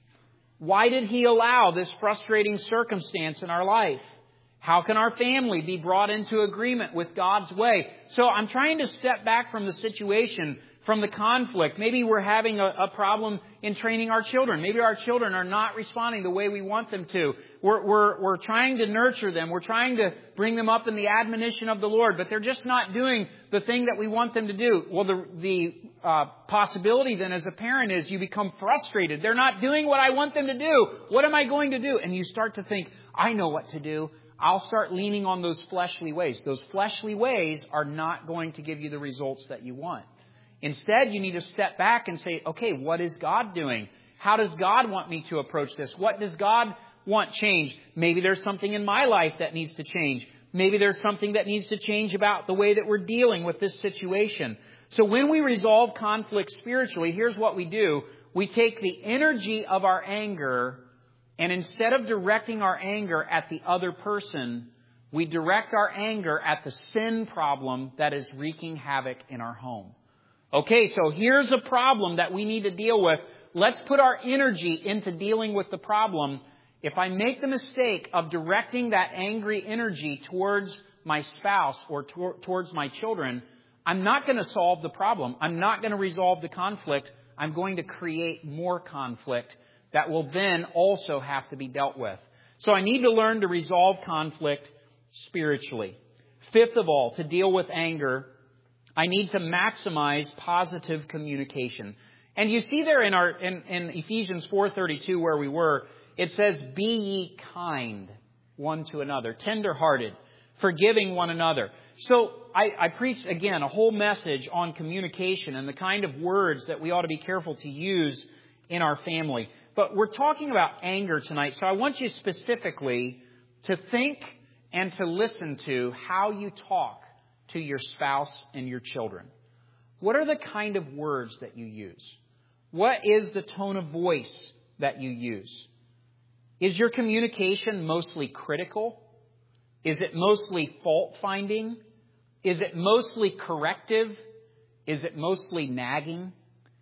S1: Why did He allow this frustrating circumstance in our life? How can our family be brought into agreement with God's way? So I'm trying to step back from the situation, from the conflict. Maybe we're having a problem in training our children. Maybe our children are not responding the way we want them to. We're trying to nurture them. We're trying to bring them up in the admonition of the Lord, but they're just not doing the thing that we want them to do. Well, the possibility then as a parent is you become frustrated. They're not doing what I want them to do. What am I going to do? And you start to think, I know what to do. I'll start leaning on those fleshly ways. Those fleshly ways are not going to give you the results that you want. Instead, you need to step back and say, okay, what is God doing? How does God want me to approach this? What does God want changed? Maybe there's something in my life that needs to change. Maybe there's something that needs to change about the way that we're dealing with this situation. So when we resolve conflict spiritually, here's what we do. We take the energy of our anger, and instead of directing our anger at the other person, we direct our anger at the sin problem that is wreaking havoc in our home. Okay, so here's a problem that we need to deal with. Let's put our energy into dealing with the problem. If I make the mistake of directing that angry energy towards my spouse or towards my children, I'm not going to solve the problem. I'm not going to resolve the conflict. I'm going to create more conflict that will then also have to be dealt with. So I need to learn to resolve conflict spiritually. Fifth of all, to deal with anger, I need to maximize positive communication. And you see there in Ephesians 4:32 where we were, it says, be ye kind one to another, tender-hearted, forgiving one another. So I preached, again, a whole message on communication and the kind of words that we ought to be careful to use in our family. But we're talking about anger tonight, so I want you specifically to think and to listen to how you talk to your spouse and your children. What are the kind of words that you use? What is the tone of voice that you use? Is your communication mostly critical? Is it mostly fault-finding? Is it mostly corrective? Is it mostly nagging?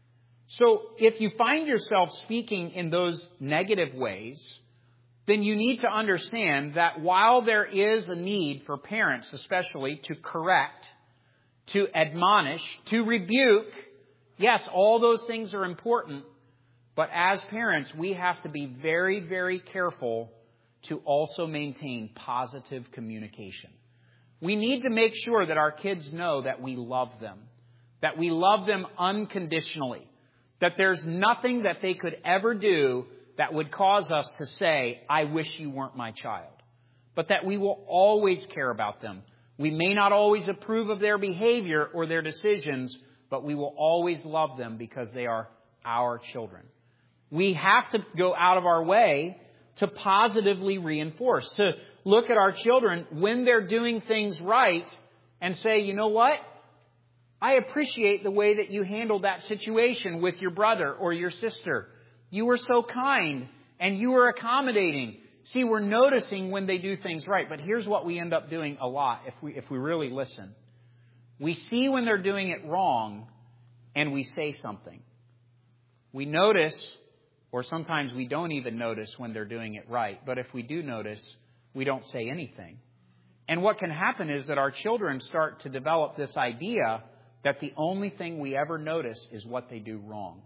S1: So if you find yourself speaking in those negative ways, then you need to understand that while there is a need for parents especially to correct, to admonish, to rebuke, yes, all those things are important, But as parents, we have to be very, very careful to also maintain positive communication. We need to make sure that our kids know that we love them, that we love them unconditionally, that there's nothing that they could ever do that would cause us to say, I wish you weren't my child, but that we will always care about them. We may not always approve of their behavior or their decisions, but we will always love them because they are our children. We have to go out of our way to positively reinforce, to look at our children when they're doing things right and say, you know what? I appreciate the way that you handled that situation with your brother or your sister. You were so kind and you were accommodating. See, we're noticing when they do things right. But here's what we end up doing a lot if we really listen. We see when they're doing it wrong and we say something. We notice, or sometimes we don't even notice when they're doing it right. But if we do notice, we don't say anything. And what can happen is that our children start to develop this idea that the only thing we ever notice is what they do wrong.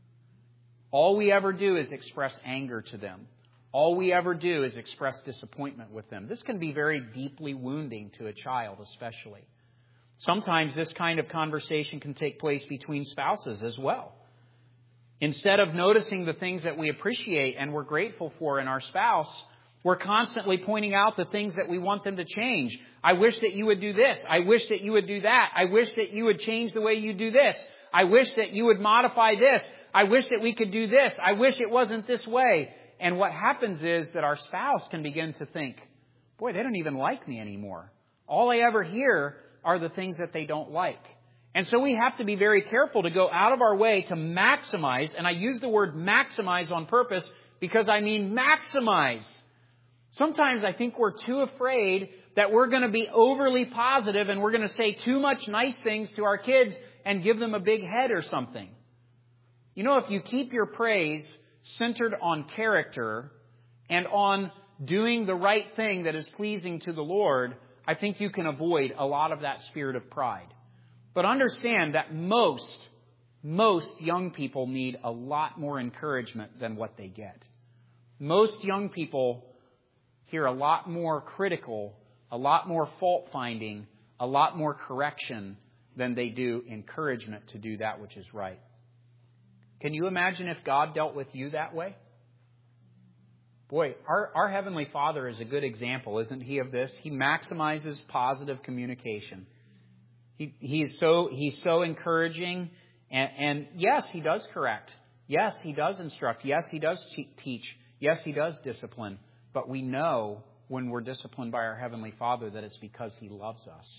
S1: All we ever do is express anger to them. All we ever do is express disappointment with them. This can be very deeply wounding to a child, especially. Sometimes this kind of conversation can take place between spouses as well. Instead of noticing the things that we appreciate and we're grateful for in our spouse, we're constantly pointing out the things that we want them to change. I wish that you would do this. I wish that you would do that. I wish that you would change the way you do this. I wish that you would modify this. I wish that we could do this. I wish it wasn't this way. And what happens is that our spouse can begin to think, boy, they don't even like me anymore. All I ever hear are the things that they don't like. And so we have to be very careful to go out of our way to maximize. And I use the word maximize on purpose because I mean maximize. Sometimes I think we're too afraid that we're going to be overly positive and we're going to say too much nice things to our kids and give them a big head or something. You know, if you keep your praise centered on character and on doing the right thing that is pleasing to the Lord, I think you can avoid a lot of that spirit of pride. But understand that most young people need a lot more encouragement than what they get. Most young people hear a lot more critical, a lot more fault-finding, a lot more correction than they do encouragement to do that which is right. Can you imagine if God dealt with you that way? Boy, our Heavenly Father is a good example, isn't He, of this? He maximizes positive communication. He's so encouraging. And yes, He does correct. Yes, He does instruct. Yes, He does teach. Yes, He does discipline. But we know when we're disciplined by our Heavenly Father that it's because He loves us.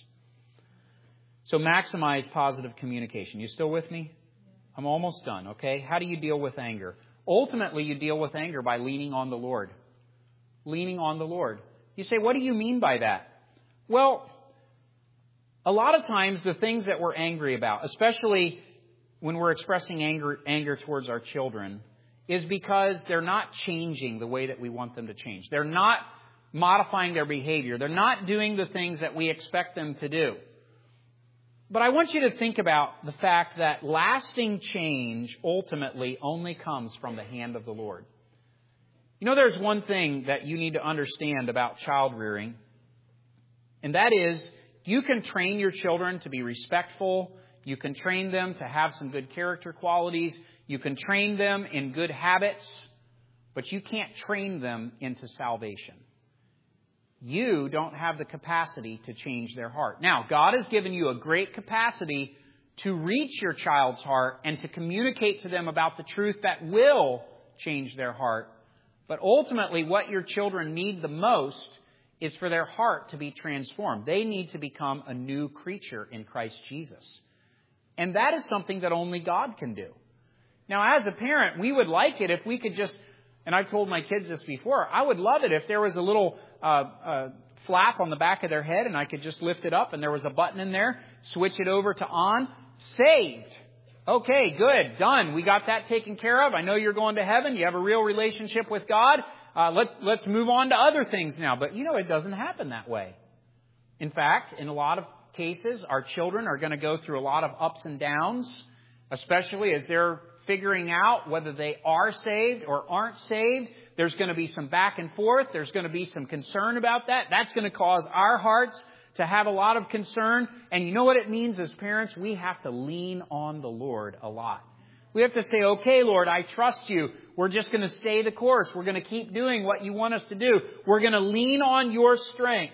S1: So maximize positive communication. You still with me? I'm almost done, okay? How do you deal with anger? Ultimately, you deal with anger by leaning on the Lord. Leaning on the Lord. You say, what do you mean by that? Well, a lot of times the things that we're angry about, especially when we're expressing anger towards our children, is because they're not changing the way that we want them to change. They're not modifying their behavior. They're not doing the things that we expect them to do. But I want you to think about the fact that lasting change ultimately only comes from the hand of the Lord. You know, there's one thing that you need to understand about child rearing, and that is you can train your children to be respectful. You can train them to have some good character qualities. You can train them in good habits, but you can't train them into salvation. You don't have the capacity to change their heart. Now, God has given you a great capacity to reach your child's heart and to communicate to them about the truth that will change their heart. But ultimately, what your children need the most is for their heart to be transformed. They need to become a new creature in Christ Jesus. And that is something that only God can do. Now, as a parent, we would like it if we could just, and I've told my kids this before, I would love it if there was a little flap on the back of their head and I could just lift it up and there was a button in there, switch it over to on, saved. Okay, good, done. We got that taken care of. I know you're going to heaven. You have a real relationship with God. Let's move on to other things now. But you know, it doesn't happen that way. In fact, in a lot of cases, our children are going to go through a lot of ups and downs, especially as they're figuring out whether they are saved or aren't saved. There's going to be some back and forth. There's going to be some concern about that. That's going to cause our hearts to have a lot of concern. And you know what it means as parents? We have to lean on the Lord a lot. We have to say, okay, Lord, I trust you. We're just going to stay the course. We're going to keep doing what you want us to do. We're going to lean on your strength.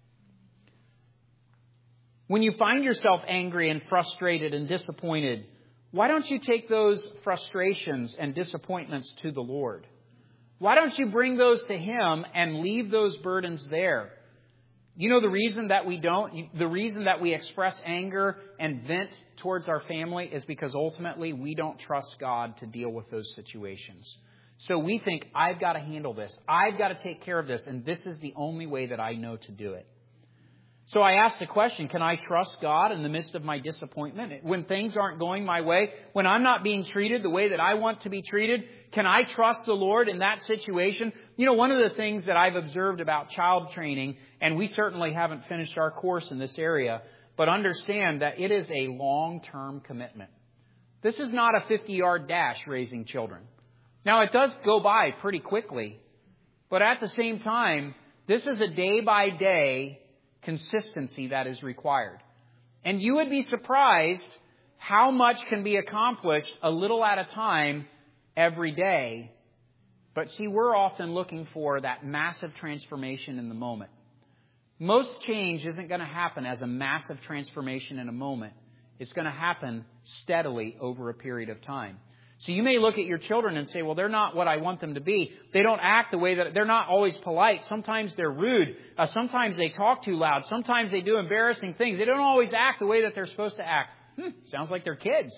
S1: When you find yourself angry and frustrated and disappointed, why don't you take those frustrations and disappointments to the Lord? Why don't you bring those to Him and leave those burdens there? You know the reason that we don't? The reason that we express anger and vent towards our family is because ultimately we don't trust God to deal with those situations. So we think, I've got to handle this. I've got to take care of this. And this is the only way that I know to do it. So I asked the question, can I trust God in the midst of my disappointment? When things aren't going my way, when I'm not being treated the way that I want to be treated, can I trust the Lord in that situation? You know, one of the things that I've observed about child training, and we certainly haven't finished our course in this area, but understand that it is a long-term commitment. This is not a 50-yard dash raising children. Now, it does go by pretty quickly, but at the same time, this is a day-by-day consistency that is required. And you would be surprised how much can be accomplished a little at a time every day. But see, we're often looking for that massive transformation in the moment. Most change isn't going to happen as a massive transformation in a moment. It's going to happen steadily over a period of time. So you may look at your children and say, well, they're not what I want them to be. They don't act the way that they're not always polite. Sometimes they're rude. Sometimes they talk too loud. Sometimes they do embarrassing things. They don't always act the way that they're supposed to act. Sounds like they're kids.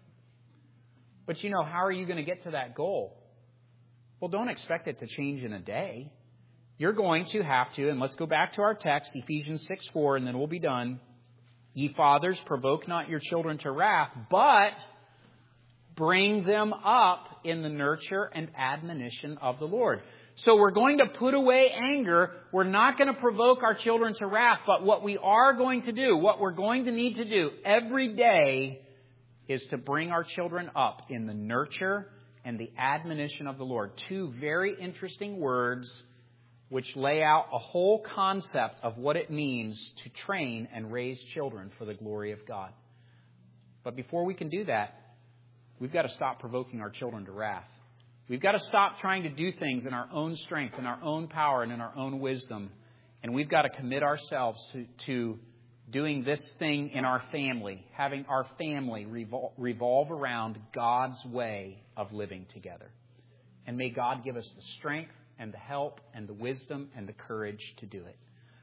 S1: But you know, how are you going to get to that goal? Well, don't expect it to change in a day. You're going to have to, and let's go back to our text, Ephesians 6:4, and then we'll be done. Ye fathers, provoke not your children to wrath, but bring them up in the nurture and admonition of the Lord. So we're going to put away anger. We're not going to provoke our children to wrath. But what we are going to do, what we're going to need to do every day is to bring our children up in the nurture and the admonition of the Lord. Two very interesting words which lay out a whole concept of what it means to train and raise children for the glory of God. But before we can do that, we've got to stop provoking our children to wrath. We've got to stop trying to do things in our own strength, in our own power, and in our own wisdom. And we've got to commit ourselves to doing this thing in our family, having our family revolve around God's way of living together. And may God give us the strength and the help and the wisdom and the courage to do it.